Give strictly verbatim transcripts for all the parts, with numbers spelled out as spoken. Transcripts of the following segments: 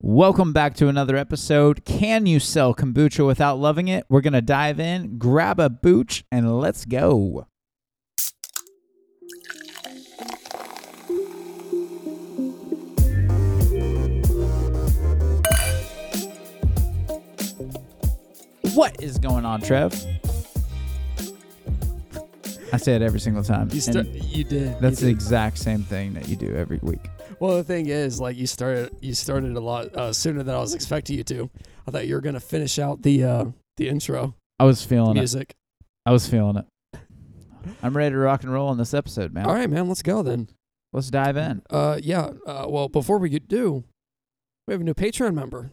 Welcome back to another episode. Can you sell kombucha without loving it? We're going to dive in, grab a booch, and let's go. What is going on, Trev? I say it every single time. You, st- you did. That's you the did. exact same thing that you do every week. Well, the thing is, like, you started you started a lot uh, sooner than I was expecting you to. I thought you were gonna finish out the uh, the intro I was feeling music. it. I was feeling it. I'm ready to rock and roll on this episode, man. All right, man, let's go then. Let's dive in. Uh, yeah. Uh, well, before we do, we have a new Patreon member.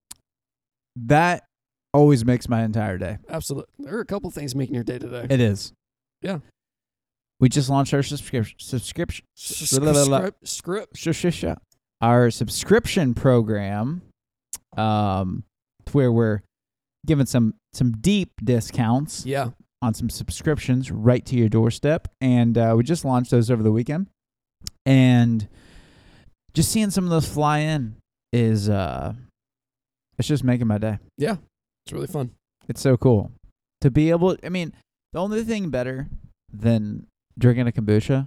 That always makes my entire day. Absolutely. There are a couple things making your day today. It is. Yeah. We just launched our subscription subscription Script. Script. our subscription program, um, where we're giving some some deep discounts Yeah. on some subscriptions right to your doorstep, and uh, we just launched those over the weekend, and just seeing some of those fly in is uh, it's just making my day. Yeah. It's really fun. It's so cool to be able. I mean, the only thing better than drinking a kombucha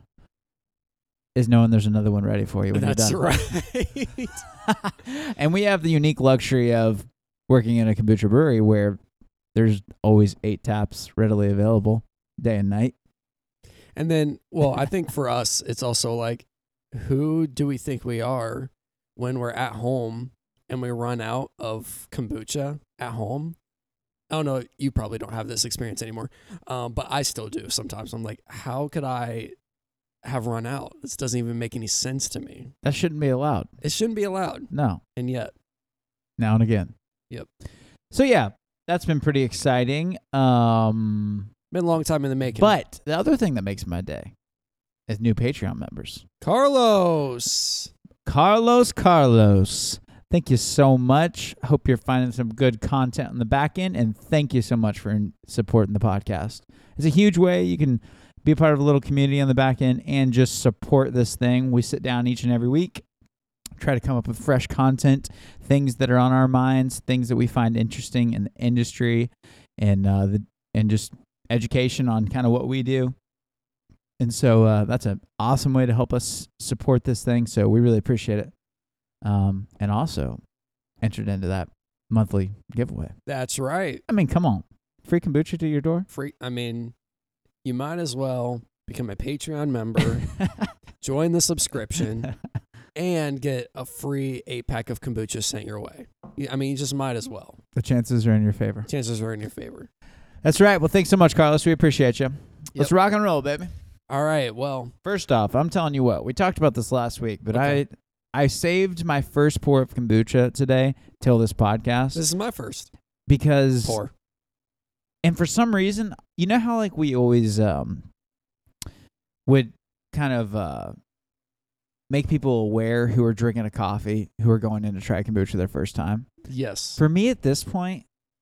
is knowing there's another one ready for you when That's you're done. right. And we have the unique luxury of working in a kombucha brewery where there's always eight taps readily available day and night. And then, well, I think for us, it's also like, who do we think we are when we're at home and we run out of kombucha at home? I don't know. You probably don't have this experience anymore, um, but I still do sometimes. I'm like, how could I have run out? This doesn't even make any sense to me. That shouldn't be allowed. It shouldn't be allowed. No. And yet. Now and again. Yep. So, yeah, that's been pretty exciting. Um, Been a long time in the making. but the other thing that makes my day is new Patreon members. Carlos. Carlos, Carlos. Thank you so much. Hope you're finding some good content on the back end, and thank you so much for supporting the podcast. It's a huge way you can be a part of a little community on the back end and just support this thing. We sit down each and every week, try to come up with fresh content, things that are on our minds, things that we find interesting in the industry, and uh, the and just education on kind of what we do. And so uh, that's an awesome way to help us support this thing. So we really appreciate it. Um, and also entered into that monthly giveaway. That's right. I mean, come on. Free kombucha to your door? Free. I mean, you might as well become a Patreon member, join the subscription, and get a free eight-pack of kombucha sent your way. I mean, you just might as well. The chances are in your favor. Chances are in your favor. That's right. Well, thanks so much, Carlos. We appreciate you. Yep. Let's rock and roll, baby. All right. Well, first off, I'm telling you what. We talked about this last week, but okay. I I saved my first pour of kombucha today till this podcast. This is my first. Because pour. And for some reason, you know how like we always um would kind of uh make people aware who are drinking a coffee, who are going in to try kombucha their first time? Yes. For me at this point,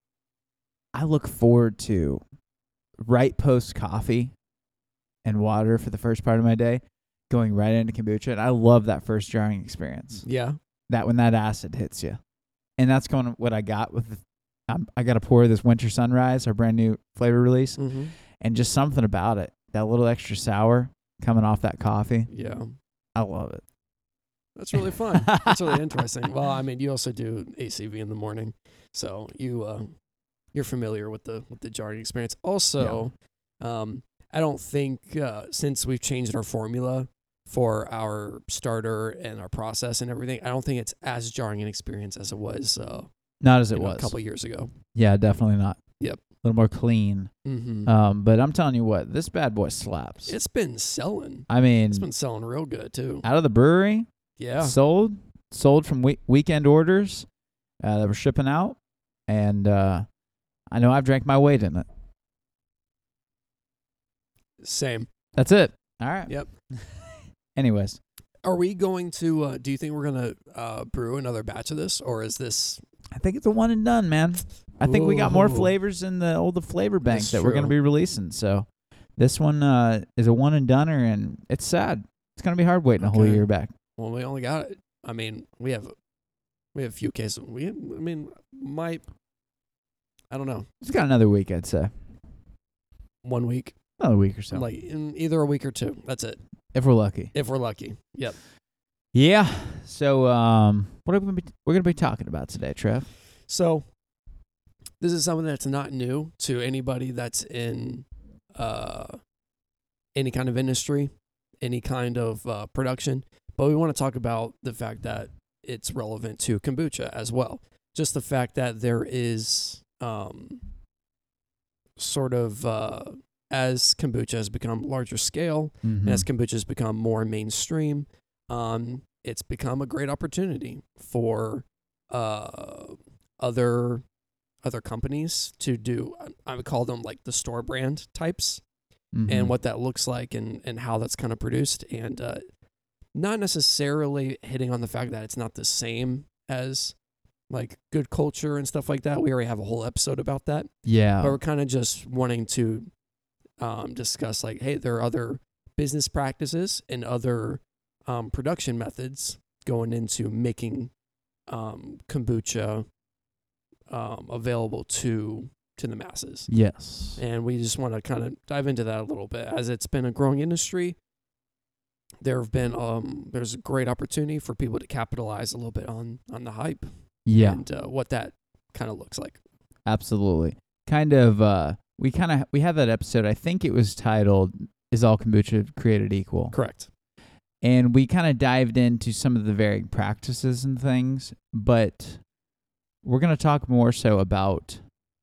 I look forward to right post coffee and water for the first part of my day, going right into kombucha. And I love that first jarring experience. Yeah. That when that acid hits you. And that's going to what I got with the, um, I got to pour this Winter Sunrise, our brand new flavor release. Mm-hmm. And just something about it, that little extra sour coming off that coffee. Yeah. I love it. That's really fun. That's really interesting. Well, I mean, you also do A C V in the morning. So you, uh, you're familiar with the, with the jarring experience. Also, yeah. um, I don't think uh, since we've changed our formula for our starter and our process and everything, I don't think it's as jarring an experience as it was. Uh, not as it know, was a couple years ago. Yeah, definitely not. Yep, a little more clean. Mm-hmm. Um, but I'm telling you what, this bad boy slaps. It's been selling. I mean, it's been selling real good too. Out of the brewery. Yeah, sold, sold from we- weekend orders uh, that were shipping out, and uh, I know I've drank my weight in it. Same. That's it. All right. Yep. Anyways. Are we going to, uh, do you think we're going to uh, brew another batch of this, or is this? I think it's a one and done, man. I think Ooh. we got more flavors in the old flavor bank That's that true. we're going to be releasing. So this one uh, is a one and doneer, and it's sad. It's going to be hard waiting Okay. a whole year back. Well, we only got it. I mean, we have We have a few cases. We, I mean, might. I don't know. It's got another week, I'd say. One week. Another week or so. Like in either a week or two. That's it. If we're lucky. If we're lucky. Yep. Yeah. So, um, what are we gonna be, we're going to be talking about today, Trev? So, this is something that's not new to anybody that's in uh, any kind of industry, any kind of uh, production. But we want to talk about the fact that it's relevant to kombucha as well. Just the fact that there is um, sort of, uh, as kombucha has become larger scale, Mm-hmm. and as kombucha has become more mainstream, um, it's become a great opportunity for uh, other other companies to do, I would call them like the store brand types, Mm-hmm. and what that looks like and, and how that's kind of produced. And uh, not necessarily hitting on the fact that it's not the same as like good culture and stuff like that. We already have a whole episode about that. Yeah. But we're kind of just wanting to um, discuss like, hey, there are other business practices and other um, production methods going into making um, kombucha um, available to to the masses. Yes. And we just want to kind of dive into that a little bit. As it's been a growing industry, there have been um, there's a great opportunity for people to capitalize a little bit on on the hype Yeah. and uh, what that kind of looks like. Absolutely. Kind of, uh, we kind of, we have that episode, I think it was titled, Is All Kombucha Created Equal? Correct. And we kind of dived into some of the varying practices and things, but we're going to talk more so about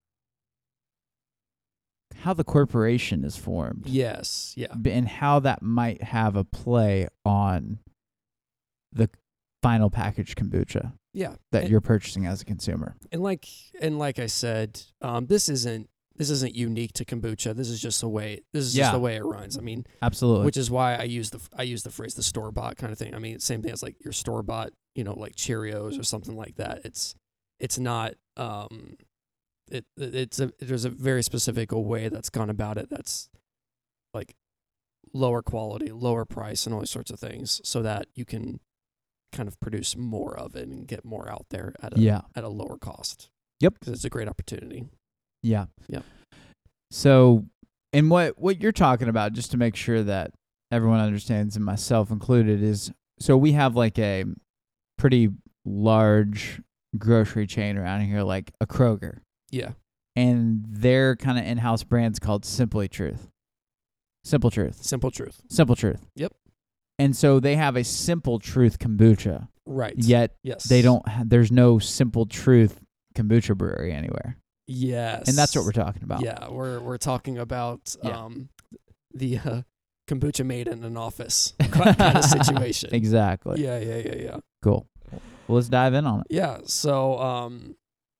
how the corporation is formed. Yes. Yeah. And how that might have a play on the final packaged kombucha Yeah. that and, you're purchasing as a consumer. and like and like I said, um, this isn't this isn't unique to kombucha. This is just the way this is Yeah. just the way it runs. I mean, Absolutely. which is why I use the I use the phrase the store bought kind of thing. I mean, same thing as like your store bought, you know, like Cheerios or something like that. It's it's not um it it's a there's a very specific way that's gone about it that's like lower quality, lower price, and all these sorts of things, so that you can kind of produce more of it and get more out there at a yeah. at a lower cost. Yep. Because it's a great opportunity. Yeah. Yeah. So, and what what you're talking about, just to make sure that everyone understands, and myself included, is so we have like a pretty large grocery chain around here, like a Kroger, Yeah. and their kind of in-house brand's called Simply Truth. Simple Truth. Simple truth. Simple Truth. Yep. And so they have a Simple Truth kombucha, Right. yet Yes. they don't. Ha- there's no Simple Truth kombucha brewery anywhere, Yes. and that's what we're talking about. Yeah, we're we're talking about Yeah. um the uh, kombucha made in an office kind of situation. Exactly. Yeah, yeah, yeah, yeah. Cool. Well, let's dive in on it. Yeah. So um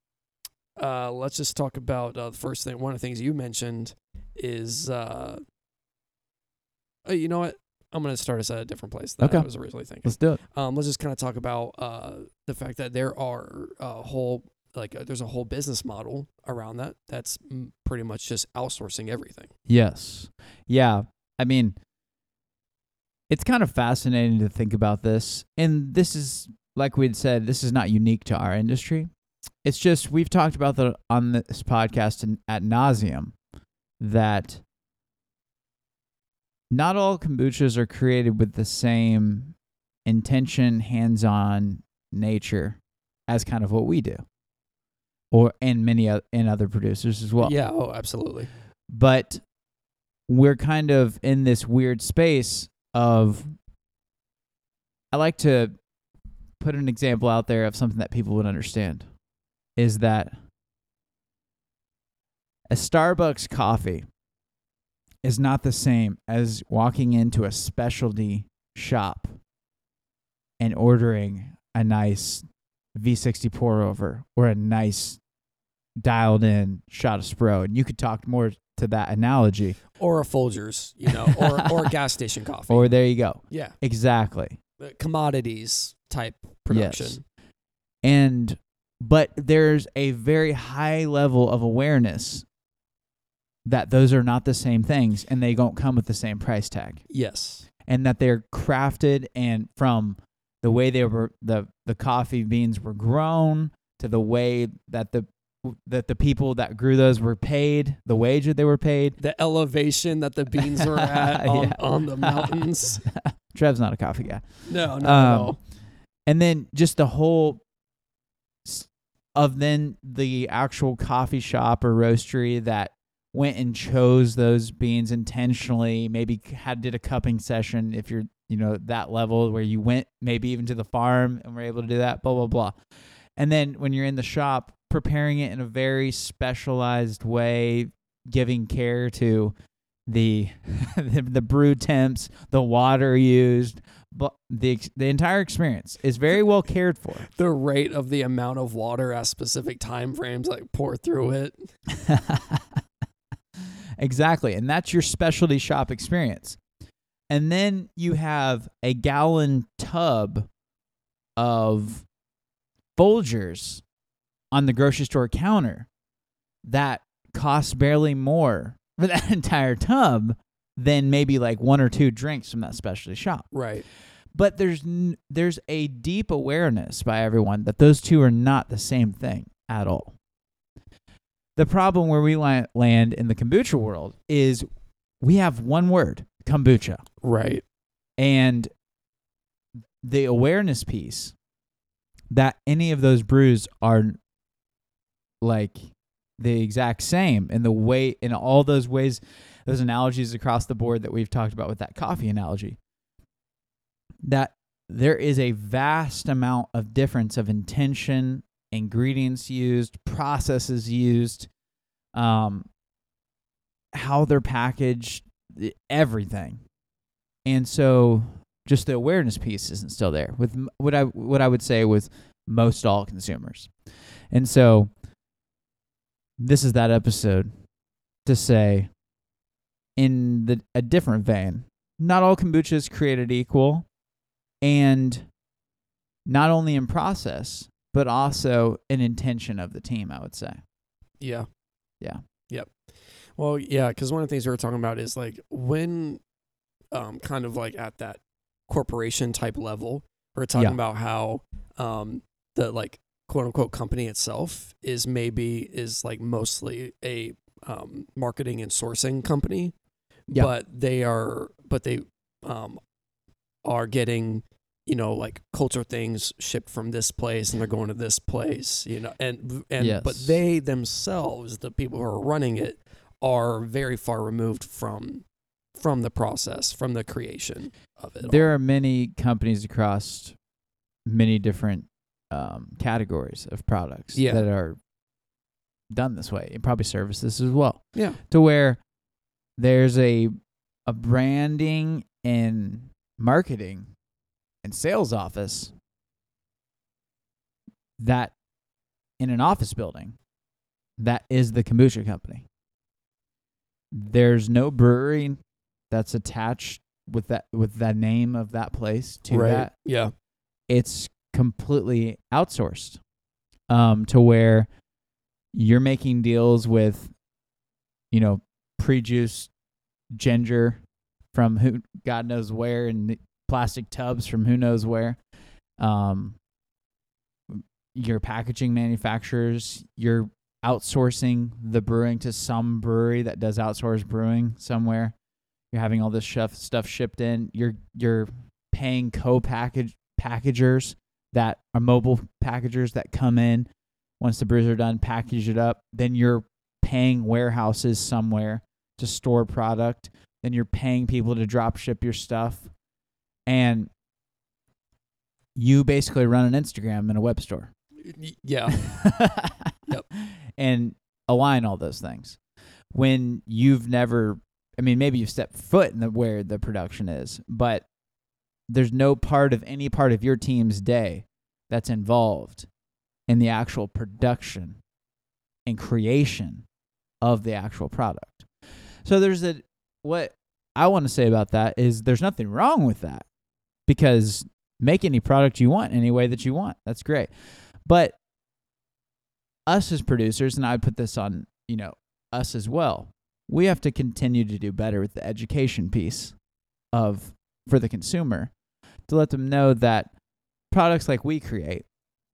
uh let's just talk about uh, the first thing. One of the things you mentioned is uh oh, you know what? I'm gonna start us at a different place than Okay. I was originally thinking. Let's do it. Um, let's just kind of talk about uh, the fact that there are a whole like uh, there's a whole business model around that that's m- pretty much just outsourcing everything. Yes. Yeah. I mean, it's kind of fascinating to think about this. And this is, like we'd said, this is not unique to our industry. It's just, we've talked about that on this podcast in, ad nauseum, that not all kombuchas are created with the same intention, hands-on nature as kind of what we do, or and many o- and other producers as well. Yeah. Oh, absolutely. But we're kind of in this weird space of, I like to put an example out there of something that people would understand, is that a Starbucks coffee is not the same as walking into a specialty shop and ordering a nice V sixty pour over or a nice dialed in shot of Spro. And you could talk more to that analogy. Or a Folgers, you know, or or a gas station coffee. Or there you go. yeah, Exactly. Uh, commodities type production. Yes. And but there's a very high level of awareness that those are not the same things and they don't come with the same price tag. Yes. And that they're crafted and from the way they were the, the the coffee beans were grown, to the way that the that the people that grew those were paid, the wage that they were paid, the elevation that the beans were at on, Yeah. on the mountains. Trev's not a coffee guy. No, not Um, at all. And then just the whole s- of then the actual coffee shop or roastery that went and chose those beans intentionally, maybe had did a cupping session if you're, you know, that level where you went maybe even to the farm and were able to do that, blah, blah, blah. And then when you're in the shop, preparing it in a very specialized way, giving care to the the, the brew temps, the water used, but the the entire experience is very well cared for. The rate of the amount of water at specific time frames, like pour through it. Exactly, and that's your specialty shop experience. And then you have a gallon tub of Folgers on the grocery store counter that costs barely more for that entire tub than maybe like one or two drinks from that specialty shop. Right. But there's n- there's a deep awareness by everyone that those two are not the same thing at all. The problem where we la- land in the kombucha world is we have one word, kombucha. Right. And the awareness piece that any of those brews are like the exact same in the way, in all those ways, those analogies across the board that we've talked about with that coffee analogy, that there is a vast amount of difference of intention, ingredients used, processes used, um, how they're packaged, everything. And so just the awareness piece isn't still there with m- what I what I would say with most all consumers. And so this is that episode to say, in the a different vein, not all kombucha is created equal, and not only in process, but also in intention of the team, I would say. Yeah. Yeah. Yep. Well, yeah, because one of the things we were talking about is like when um, kind of like at that corporation type level, we're talking Yeah. about how um, the like quote unquote company itself is maybe is like mostly a um, marketing and sourcing company, Yeah. but they are, but they um, are getting, you know, like culture things shipped from this place and they're going to this place, you know, and, and, Yes. but they themselves, the people who are running it, are very far removed from, from the process, from the creation of it. There all. are many companies across many different um, categories of products Yeah. that are done this way, and probably services as well, Yeah. to where there's a a branding and marketing and sales office that in an office building that is the kombucha company. There's no brewery that's attached with that with that name of that place to Right. that. Yeah. It's completely outsourced um, to where you're making deals with, you know, pre-juiced ginger from who God knows where, and plastic tubs from who knows where. Um, your packaging manufacturers, you're outsourcing the brewing to some brewery that does outsource brewing somewhere. You're having all this stuff stuff shipped in. You're you're paying co-package packagers that are mobile packagers that come in once the brews are done, package it up. Then you're paying warehouses somewhere to store product. Then you're paying people to drop ship your stuff. And you basically run an Instagram and a web store. Y- Yeah. Yep. And align all those things. When you've never, I mean, maybe you've stepped foot in the, where the production is, but there's no part of any part of your team's day that's involved in the actual production and creation of the actual product. So there's a, what I want to say about that is there's nothing wrong with that, because make any product you want any way that you want. That's great. But us as producers, and I would put this on, you know, us as well, we have to continue to do better with the education piece of, for the consumer, to let them know that products like we create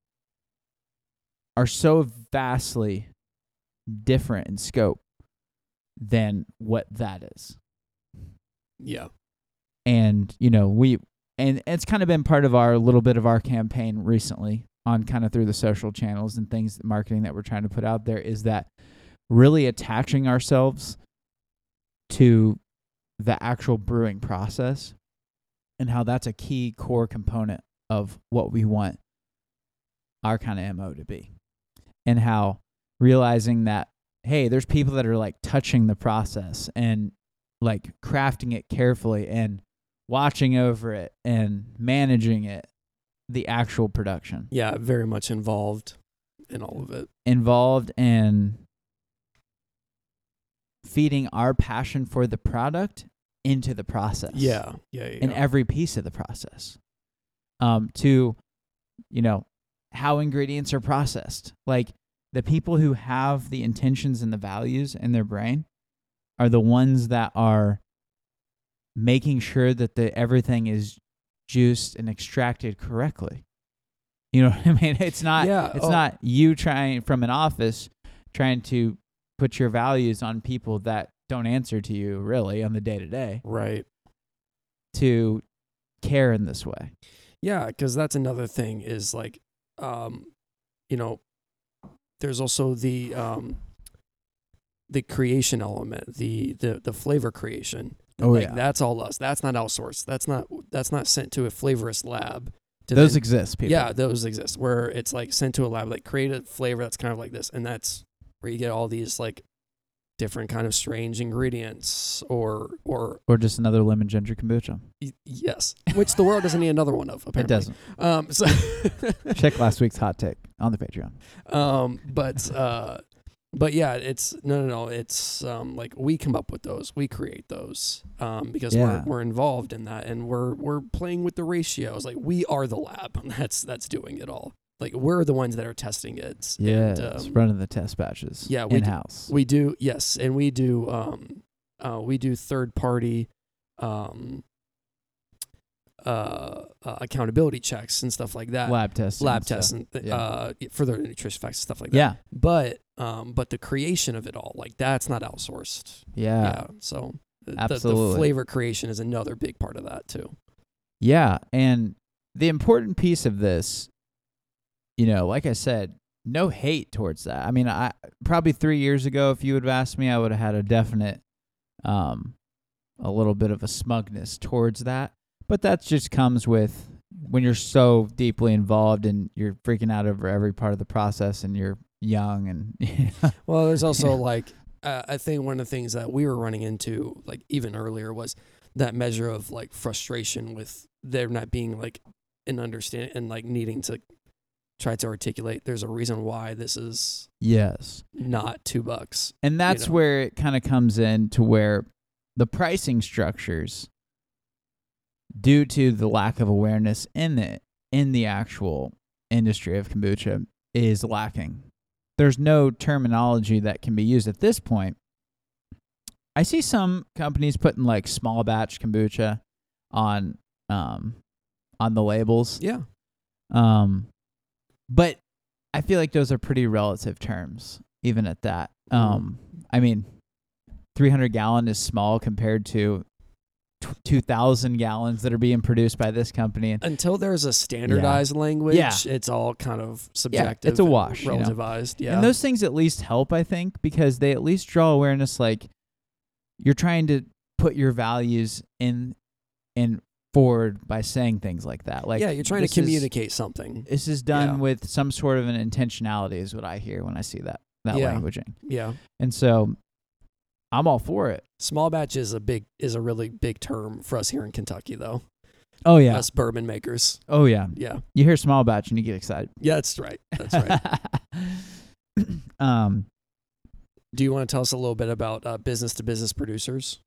are so vastly different in scope than what that is. Yeah. And, you know, we, and it's kind of been part of our little bit of our campaign recently on kind of through the social channels and things, marketing that we're trying to put out there, is that really attaching ourselves to the actual brewing process and how that's a key core component of what we want our kind of M O to be. And how realizing that, hey, there's people that are like touching the process and like crafting it carefully and watching over it and managing it, the actual production. Yeah, very much involved in all of it. Involved and feeding our passion for the product into the process. Yeah, yeah, yeah. In every piece of the process. Um, to, you know, how ingredients are processed. Like, the people who have the intentions and the values in their brain are the ones that are making sure that the everything is juiced and extracted correctly. You know what I mean? It's not Yeah, it's oh. not you trying from an office trying to put your values on people that don't answer to you really on the day to day. Right. To care in this way. Yeah, because that's another thing is like, um, you know, there's also the um, the creation element, the the the flavor creation. Oh, like, yeah. That's all us. That's not outsourced. That's not that's not sent to a flavorist lab. To Those then, exist, people. Yeah, those exist. Where it's like sent to a lab, like create a flavor that's kind of like this, and that's where you get all these like different kind of strange ingredients, or or Or just another lemon ginger kombucha. y- yes, which the world doesn't need another one of. Apparently, It doesn't. Um, so Check last week's hot take on the Patreon. Um, but uh, but yeah, it's no, no, no. It's um, like we come up with those, we create those, um, because Yeah. we're we're involved in that, and we're we're playing with the ratios. Like we are the lab that's that's doing it all. Like we're the ones that are testing it. Yes, and, um, running the test batches. yeah, we in do- house. we do yes, and we do um, uh, we do third party, um, uh, uh, accountability checks and stuff like that. lab tests. Lab tests and th- yeah. uh, for the nutrition facts and stuff like that. Yeah, But um, but the creation of it all, like that's not outsourced. yeah, Yeah. So the, the, Absolutely. the flavor creation is another big part of that too. yeah. And the important piece of this, you know, like I said, no hate towards that. I mean, I probably three years ago, if you would have asked me, I would have had a definite, um, a little bit of a smugness towards that. But that just comes with when you're so deeply involved and you're freaking out over every part of the process and you're young and Well, there's also like uh, I think one of the things that we were running into like even earlier was that measure of like frustration with there not being like an understanding and like needing to try to articulate there's a reason why this is yes. not two bucks. And that's know. where it kind of comes in to where the pricing structures, due to the lack of awareness in the in the actual industry of kombucha, is lacking. There's no terminology that can be used at this point. I see some companies putting like small batch kombucha on um on the labels. Yeah. Um, but I feel like those are pretty relative terms, even at that. Um, I mean, three hundred gallon is small compared to t- two thousand gallons that are being produced by this company. And Until there's a standardized language, Yeah. it's all kind of subjective. it's a and wash, you know. relativized. Yeah. And those things at least help, I think, because they at least draw awareness. Like you're trying to put your values in in forward by saying things like that. Like yeah, you're trying to this is- communicate something. This is done Yeah. with some sort of an intentionality, is what I hear when I see that that Yeah. languaging. Yeah. And so I'm all for it. Small batch is a big is a really big term for us here in Kentucky though. Oh yeah. Us bourbon makers. Oh yeah. Yeah. You hear small batch and you get excited. Yeah, that's right. That's right. um Do you want to tell us a little bit about uh, business to business producers?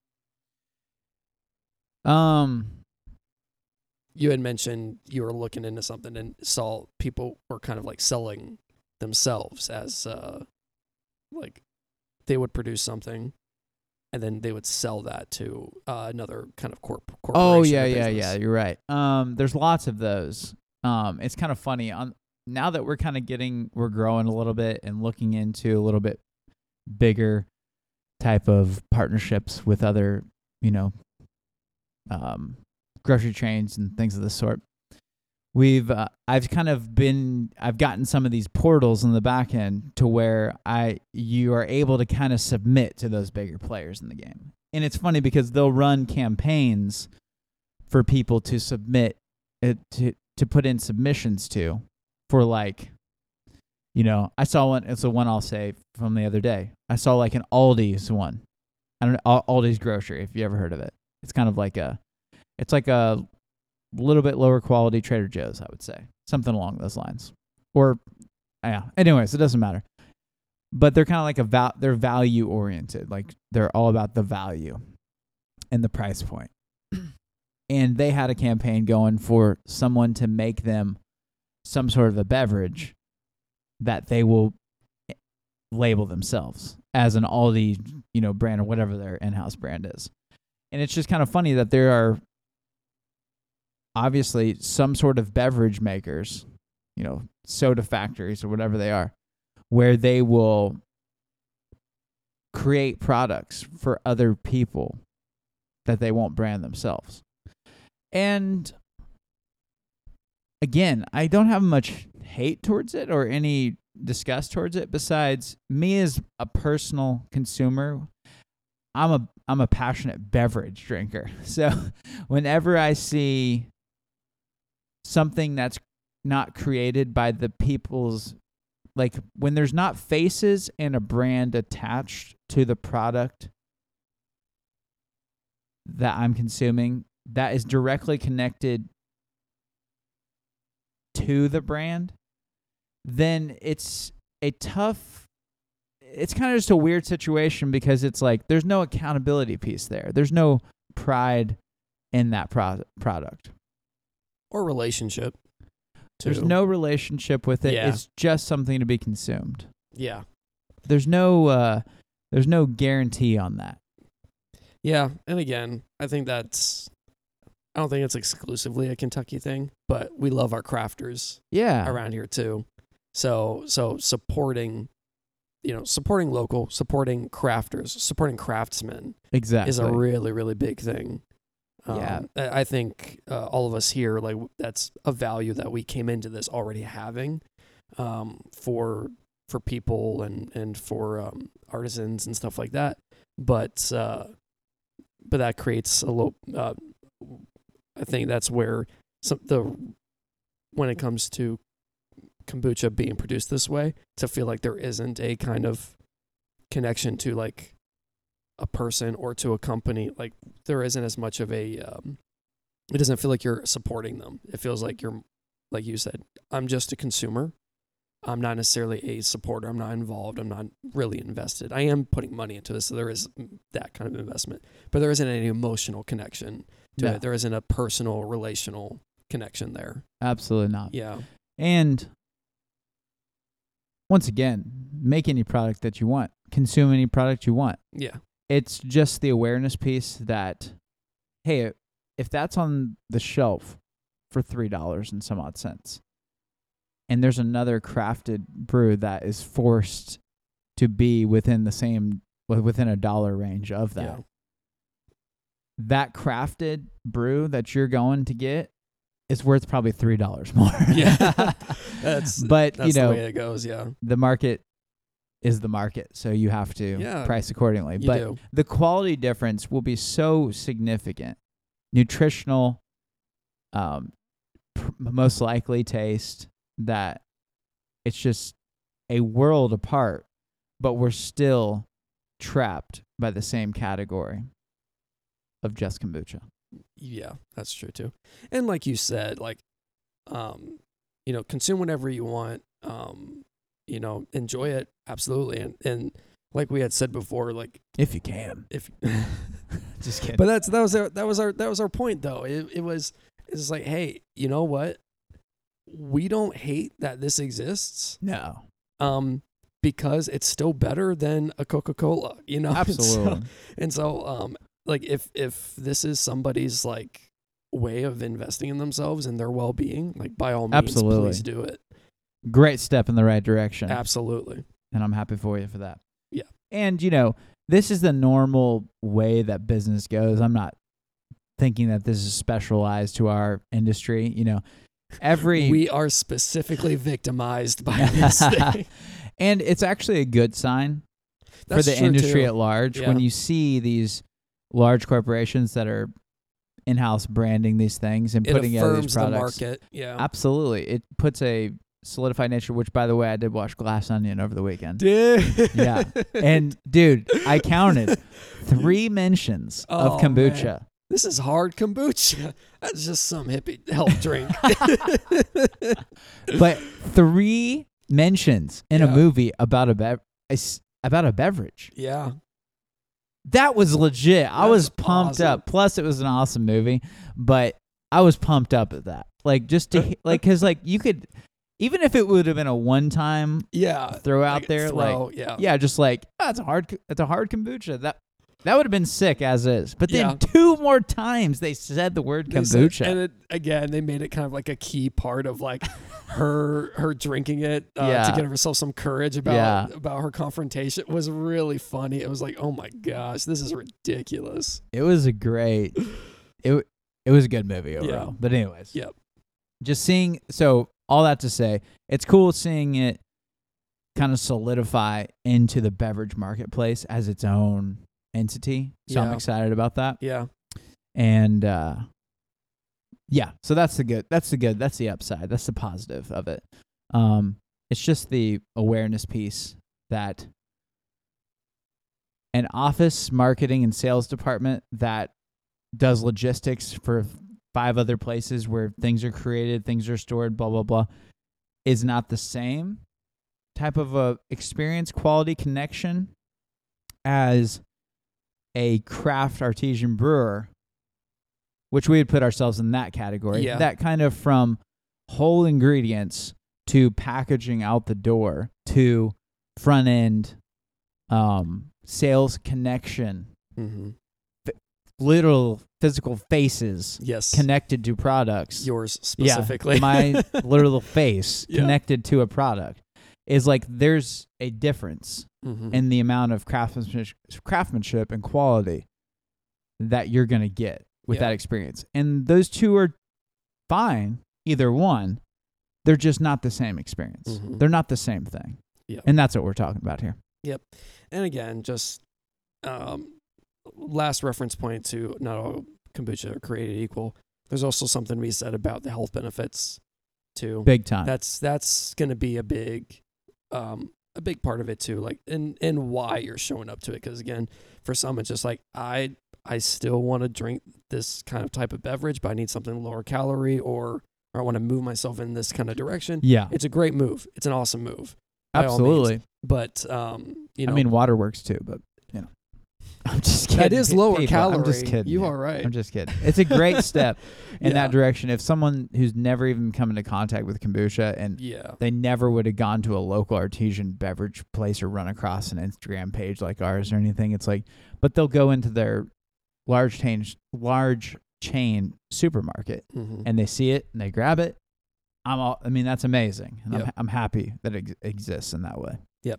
um You had mentioned you were looking into something and saw people were kind of like selling themselves as uh like they would produce something and then they would sell that to uh, another kind of corp corporation. Oh or yeah, yeah, business. yeah, you're right. Um there's lots of those. um, it's kind of funny on now that we're kind of getting, we're growing a little bit and looking into a little bit bigger type of partnerships with other, you know, um, grocery chains and things of this sort. We've, uh, I've kind of been, I've gotten some of these portals in the back end to where I, you are able to kind of submit to those bigger players in the game. And it's funny because they'll run campaigns for people to submit it to, to put in submissions to for like, you know, I saw one, it's the one I'll say from the other day. I saw like an Aldi's one. I don't know, Aldi's grocery, if you ever heard of it. It's kind of like a, it's like a little bit lower quality Trader Joe's, I would say. Something along those lines. Or, yeah, anyways, it doesn't matter. But they're kind of like a, val- they're value oriented. Like they're all about the value and the price point. And they had a campaign going for someone to make them some sort of a beverage that they will label themselves as an Aldi, you know, brand or whatever their in-house brand is. And it's just kind of funny that there are obviously some sort of beverage makers, you know, soda factories or whatever they are, where they will create products for other people that they won't brand themselves. And again, I don't have much hate towards it or any disgust towards it. Besides, me as a personal consumer, I'm a I'm a passionate beverage drinker. So whenever I see something that's not created by the people's, like when there's not faces and a brand attached to the product that I'm consuming, that is directly connected to the brand, then it's a tough, it's kind of just a weird situation because it's like there's no accountability piece there. There's no pride in that pro- product. Or relationship. Too. There's no relationship with it. Yeah. It's just something to be consumed. Yeah. There's no uh, there's no guarantee on that. Yeah, and again, I think that's, I don't think it's exclusively a Kentucky thing, but we love our crafters Yeah. around here too. So so supporting, you know, supporting local, supporting crafters, supporting craftsmen Exactly. is a really, really big thing. Um, Yeah. I I think uh, all of us here, like that's a value that we came into this already having um, for for people and and for um, artisans and stuff like that. But uh, but that creates a little. Uh, I think that's where some the when it comes to kombucha being produced this way, to feel like there isn't a kind of connection to like a person or to a company, like there isn't as much of a um, it doesn't feel like you're supporting them. It feels like you're, like you said, I'm just a consumer. I'm not necessarily a supporter. I'm not involved. I'm not really invested. I am putting money into this, so there is that kind of investment, but there isn't any emotional connection to No. it. There isn't a personal, relational connection there. Absolutely not. Yeah. And once again, make any product that you want. Consume any product you want. Yeah. It's just the awareness piece that, hey, if that's on the shelf for three dollars and some odd cents, and there's another crafted brew that is forced to be within the same, within a dollar range of that, Yeah. that crafted brew that you're going to get is worth probably three dollars more. Yeah. That's but that's you know, the way it goes. Yeah. the market is the market, so you have to Yeah, price accordingly. You but do. the quality difference will be so significant. Nutritional, um, pr- most likely taste, that it's just a world apart, but we're still trapped by the same category of just kombucha. Yeah, that's true too. And like you said, like, um, you know, consume whatever you want. Um, you know, enjoy it absolutely. And and like we had said before, like If you can. if, Just kidding. but that's that was our that was our that was our point though. It it was it's like, hey, you know what? We don't hate that this exists. No. Um, because it's still better than a Coca-Cola. You know, Absolutely. And so, and so um, like if if this is somebody's like way of investing in themselves and their well-being, like by all means, Absolutely. please do it. Great step in the right direction. Absolutely. And I'm happy for you for that. Yeah. And, you know, this is the normal way that business goes. I'm not thinking that this is specialized to our industry. You know, every... We are specifically victimized by this thing. And it's actually a good sign That's for the true industry too. at large. Yeah. When you see these large corporations that are in-house branding these things and It putting out affirms these the products. market. Yeah. Absolutely. It puts a solidified nature, which, by the way, I did watch Glass Onion over the weekend. Dude. Yeah. And, dude, I counted three mentions Oh, of kombucha. man. This is hard kombucha. That's just some hippie health drink. But three mentions in Yeah. a movie about a, bev- a s- about a beverage. Yeah. That was legit. I That's was pumped awesome. up. Plus, it was an awesome movie, but I was pumped up at that. Like, just to, like, because, like, you could, even if it would have been a one-time Yeah. throw out Like, there, throw, like, yeah. yeah, just like, oh, it's a hard, it's a hard kombucha. That that would have been sick as is. But then Yeah. two more times they said the word They said- kombucha. and it, again, they made it kind of like a key part of like her her drinking it uh, Yeah. to give herself some courage about Yeah. about her confrontation. It was really funny. It was like, oh my gosh, this is ridiculous. It was a great, it it was a good movie overall. Yeah. But anyways, Yep. just seeing, so all that to say, it's cool seeing it kind of solidify into the beverage marketplace as its own entity. So I'm Yeah. excited about that. Yeah. And uh, yeah, so that's the good, that's the good, that's the upside, that's the positive of it. Um, it's just the awareness piece that an office marketing and sales department that does logistics for five other places where things are created, things are stored, blah, blah, blah, is not the same type of a experience, quality, connection as a craft artisan brewer, which we would put ourselves in that category. Yeah. That kind of from whole ingredients to packaging out the door to front end um, sales connection, Mm-hmm. literal physical faces Yes. connected to products. Yours specifically. Yeah, my literal face Yeah. connected to a product is like there's a difference Mhm. in the amount of craftsmanship, craftsmanship and quality that you're going to get with Yeah. that experience. And those two are fine, either one. They're just not the same experience. Mhm. They're not the same thing. Yeah. And that's what we're talking about here. Yep. And again, just um, last reference point to not all kombucha are created equal. There's also something to be said about the health benefits too. Big time. That's that's going to be a big um, a big part of it too. Like and and why you're showing up to it, because again, for some it's just like I I still want to drink this kind of type of beverage, but I need something lower calorie, or or I want to move myself in this kind of direction. yeah. It's a great move. It's an awesome move. by all means. Absolutely. But um, you know, I mean, water works too, but you know, I'm just kidding. that is lower people. calorie. I'm just kidding. You yeah. are right. I'm just kidding. It's a great step in Yeah. that direction. If someone who's never even come into contact with kombucha and Yeah. they never would have gone to a local artesian beverage place or run across an Instagram page like ours or anything, it's like, but they'll go into their large chain, large chain supermarket Mhm. and they see it and they grab it. I'm all, I mean, that's amazing. And I'm, Yep. I'm happy that it ex- exists in that way.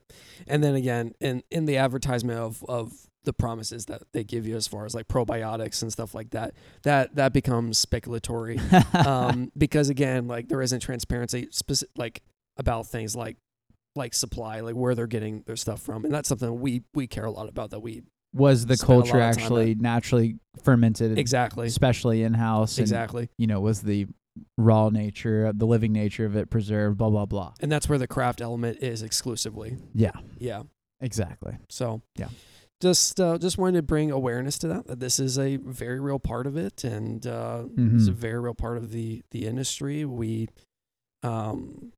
And then again, in in the advertisement of of the promises that they give you as far as like probiotics and stuff like that, that that becomes speculatory. um, because again, like there isn't transparency speci- like about things like like supply, like where they're getting their stuff from, and that's something we we care a lot about. That we Was the Spent a lot culture of time actually naturally fermented, exactly especially in-house? And, exactly, you know, was the raw nature, the living nature of it preserved, blah, blah, blah. and that's where the craft element is exclusively. Yeah, Yeah. exactly. So Yeah. just uh, just wanted to bring awareness to that, that this is a very real part of it, and uh, it's a Mhm. very real part of the the industry. We, um,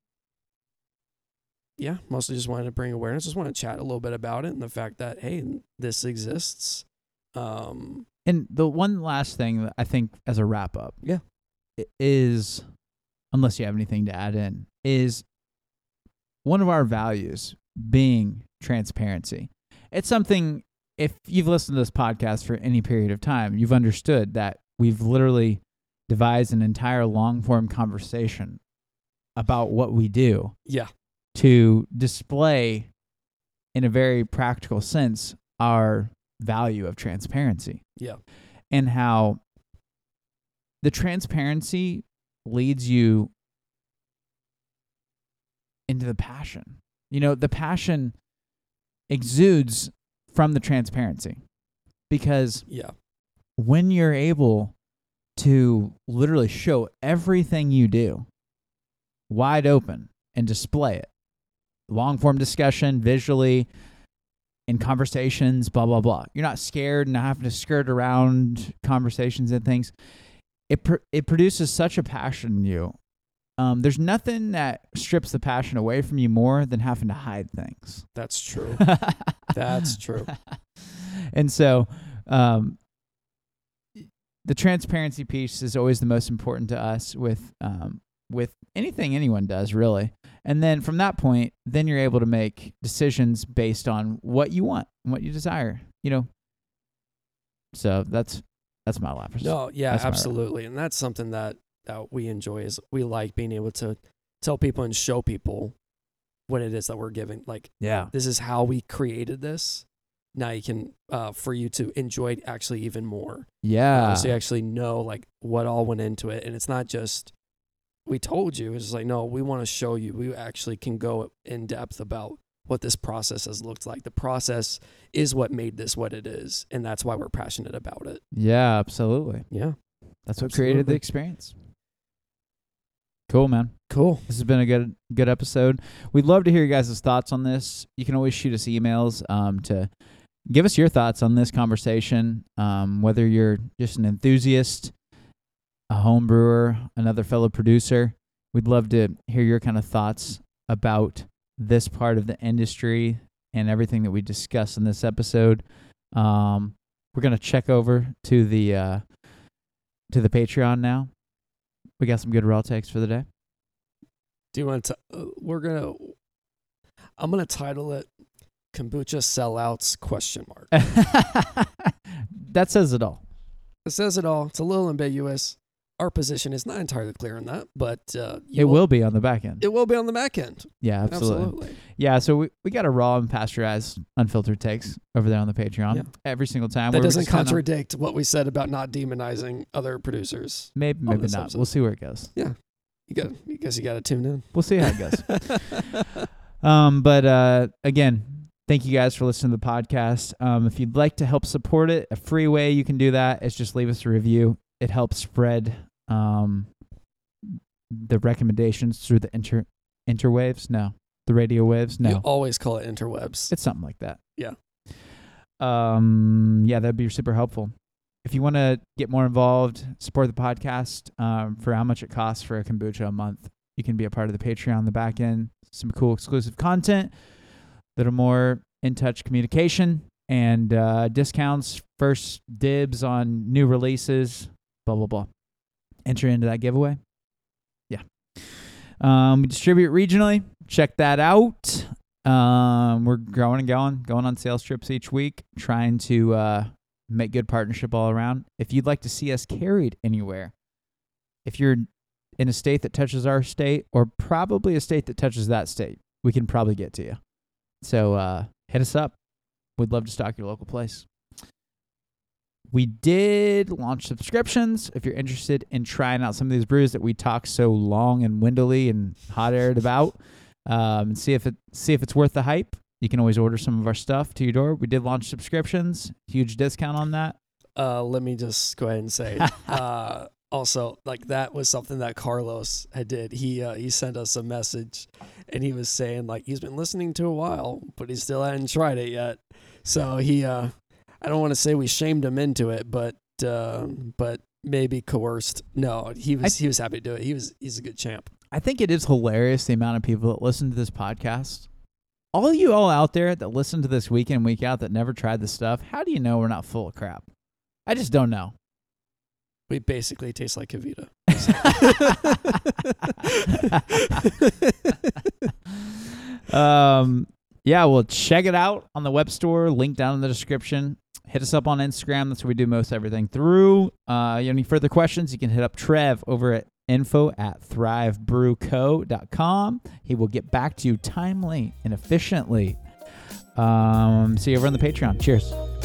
yeah, mostly just wanted to bring awareness. Just want to chat a little bit about it and the fact that hey, this exists. Um, And the one last thing that I think as a wrap up, Yeah. i- is, unless you have anything to add in, is one of our values being transparency. It's something, if you've listened to this podcast for any period of time, you've understood that we've literally devise an entire long form conversation about what we do Yeah. to display in a very practical sense our value of transparency. Yeah. And how the transparency leads you into the passion. You know, the passion exudes from the transparency, because Yeah. when you're able to literally show everything you do wide open and display it, long form discussion, visually, in conversations, blah, blah, blah. You're not scared and not having to skirt around conversations and things. It pr- it produces such a passion in you. Um, there's nothing that strips the passion away from you more than having to hide things. That's true. That's true. And so um, the transparency piece is always the most important to us with um, with anything anyone does, really. And then from that point, then you're able to make decisions based on what you want and what you desire, you know. So that's that's my lapis. No, yeah, That's my absolutely. And that's something that, that we enjoy, is we like being able to tell people and show people what it is that we're giving. Like, Yeah. this is how we created this. Now you can, uh, for you to enjoy it actually even more. Yeah. Uh, so you actually know like what all went into it. And it's not just, we told you, it's just like, no, we want to show you. We actually can go in depth about what this process has looked like. The process is what made this what it is. And that's why we're passionate about it. Yeah, absolutely. Yeah. That's what created the Absolutely. experience. Cool, man. Cool. This has been a good good episode. We'd love to hear your guys' thoughts on this. You can always shoot us emails um, to give us your thoughts on this conversation, um, whether you're just an enthusiast, a home brewer, another fellow producer. We'd love to hear your kind of thoughts about this part of the industry and everything that we discussed in this episode. Um, we're going to check over to the uh, to the Patreon now. We got some good raw takes for the day. Do you want to, uh, we're going to, I'm going to title it Kombucha Sellouts question mark. That says it all. It says it all. It's a little ambiguous. Our position is not entirely clear on that, but uh, you It will be on the back end. It will be on the back end. Yeah, absolutely. Absolutely. Yeah, so we, we got a raw and pasteurized, unfiltered takes over there on the Patreon Yeah. every single time. That where we doesn't just kinda- contradict what we said about not demonizing other producers. Maybe, on maybe this not. episode. We'll see where it goes. You got, you guess you got to tune in. We'll see how it goes. um, but uh, again, thank you guys for listening to the podcast. Um, if you'd like to help support it, a free way you can do that is just leave us a review. It helps spread um, the recommendations through the inter interwaves. No, the radio waves. No, You always call it interwebs. it's something like that. Yeah. Um. Yeah, that'd be super helpful. If you want to get more involved, support the podcast um, for how much it costs for a kombucha a month, you can be a part of the Patreon on the back end. Some cool exclusive content, little more in-touch communication, and uh, discounts, first dibs on new releases, blah, blah, blah. Enter into that giveaway. Yeah. Um, we distribute regionally. Check that out. Um, we're growing and going, going on sales trips each week, trying to uh, make good partnership all around. If you'd like to see us carried anywhere, if you're in a state that touches our state, or probably a state that touches that state, we can probably get to you. So uh, hit us up. We'd love to stock your local place. We did launch subscriptions. If you're interested in trying out some of these brews that we talk so long and windily and hot-aired about, um, and see if it see if it's worth the hype, you can always order some of our stuff to your door. We did launch subscriptions. Huge discount on that. Uh, let me just go ahead and say, uh, also, like, that was something that Carlos had did. He uh, he sent us a message, and he was saying, like, he's been listening to a while, but he still hadn't tried it yet. So he, uh, I don't want to say we shamed him into it, but uh, but maybe coerced. No, he was I, he was happy to do it. He was he's a good champ. I think it is hilarious the amount of people that listen to this podcast. All of you all out there that listen to this week in, week out that never tried this stuff, how do you know we're not full of crap? I just don't know. We basically taste like Kavita. um, yeah, well, check it out on the web store. Link down in the description. hit us up on Instagram. That's where we do most everything through. Uh, you have any further questions, you can hit up Trev over at info at thrive brew co dot com. He will get back to you timely and efficiently. Um, see you over on the Patreon. Cheers.